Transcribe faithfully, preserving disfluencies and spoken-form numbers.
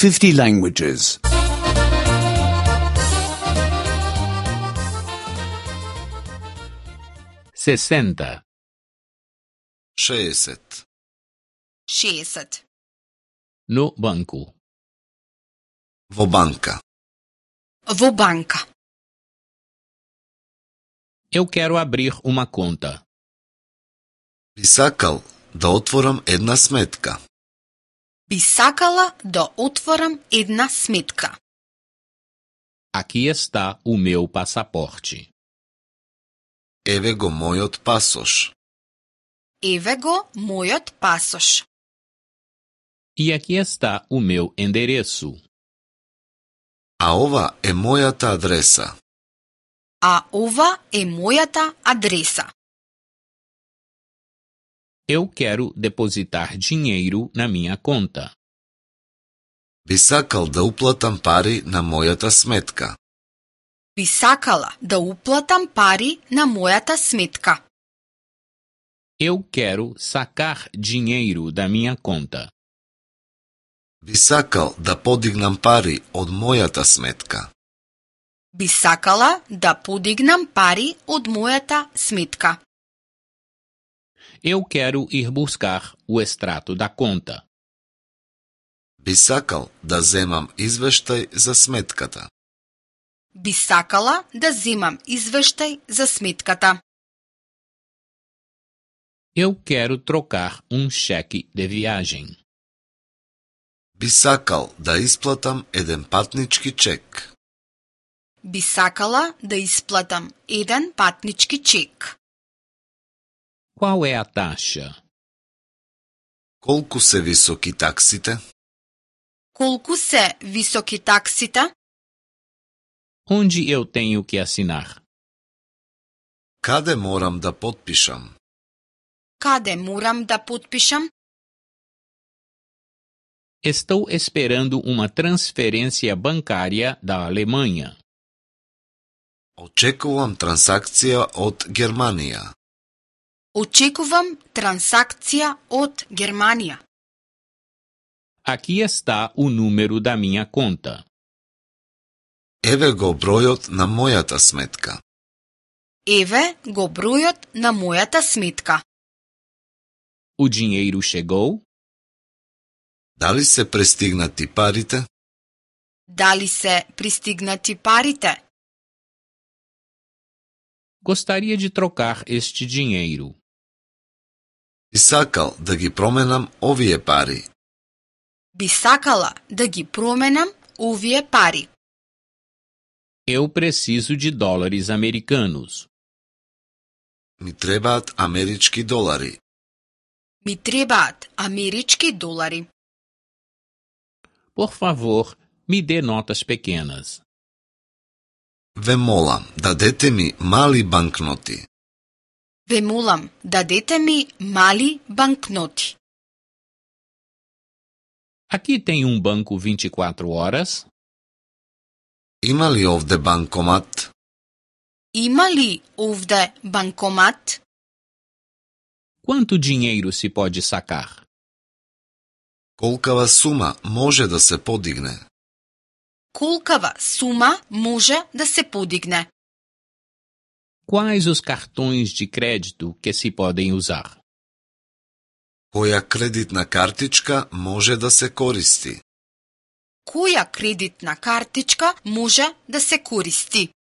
fifty languages. sessenta, šezdeset. šezdeset. no banco, Vo banka. Vo banka. eu quero abrir uma conta. Bi sakal da otvoram една сметка. Bi sakala da otvoram една smetка. Aqui está o meu passaporte. Еве го мојот пасош. Еве го мојот пасош. E aqui está o meu endereço. А ова е мојата адреса. А ова е мојата адреса. Eu quero depositar dinheiro na minha conta. Би сакал да уплатам пари на мојата сметка. Би сакала да уплатам пари на мојата сметка. Eu quero sacar dinheiro da minha conta. Би сакал да подигнам пари од мојата сметка. Би сакала да подигнам пари од мојата сметка. Eu quero ir buscar o extrato da conta. Би сакал да земам извештај за сметката. Би сакала да земам извештај за сметката. Eu quero trocar um cheque de viagem. Би сакал да исплатам еден патнички чек. Би сакала да исплатам еден патнички чек. Qual é a taxa? Колку се високи таксите? Колку се високи таксите? Onde eu tenho que assinar? Каде морам да потпишам? Каде морам да потпишам? Estou esperando uma transferência bancária da Alemanha. Очекувам трансакција од Германија. Очекувам трансакција од Германија. Aqui está o número da minha conta. Еве го бројот на мојата сметка. Еве го бројот на мојата сметка. O dinheiro chegou? Дали се пристигнати парите? Дали се пристигнати парите? Gostaria de trocar este dinheiro. Би сакал да ги променам овие пари. Би сакала да ги променам овие пари. Eu preciso de dólares americanos. Ми требаат амерички долари. Ми требаат амерички долари. Por favor, me dê notas pequenas. Ве молам, дадете ми мали банкноти. Ве молам, дадете ми мали банкноти. Aqui tem um banco vinte e quatro horas? Има ли овде банкомат? Има ли овде банкомат? Quanto dinheiro se pode sacar? Колкава сума може да се подигне? Колкава сума може да се подигне? Quais os cartões de crédito que se podem usar? Која кредитна картичка може да се користи? Која кредитна картичка може да се користи?